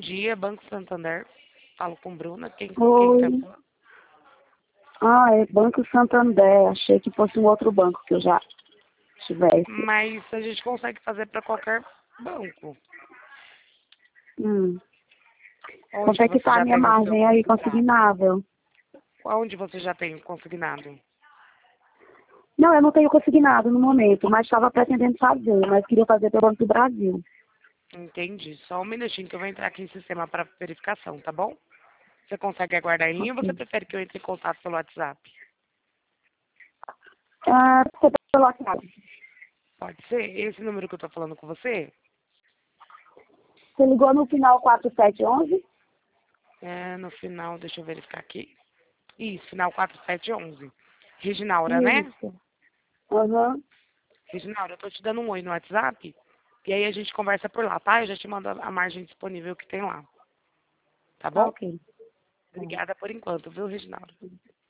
dia, Banco Santander. Falo com Bruna. Quem tá Oi. falando? Ah, é Banco Santander. Achei que fosse um outro banco que eu já tivesse. Mas a gente consegue fazer para qualquer banco. Quanto Onde é que você tá a já minha tem o seu margem aí, consignado? consignável? Onde você já tem o consignado? Não, eu não tenho consignado no momento, mas estava pretendendo fazer, mas queria fazer pelo Banco do Brasil. Entendi. Só um minutinho que eu vou entrar aqui em sistema para verificação, tá bom? Você consegue aguardar em linha ou você Ok. prefere que eu entre em contato pelo WhatsApp? Ah, você pelo WhatsApp. Pode ser? Esse número que eu tô falando com você? Você ligou no final 4711? É, no final, deixa eu verificar aqui. Isso, final 4711. Reginaura, né? Isso. Aham. Reginaura, eu tô te dando um oi no WhatsApp. E aí a gente conversa por lá, tá? Eu já te mando a margem disponível que tem lá. Tá Tá bom? ok. Tá. Obrigada por enquanto, viu, Reginaura?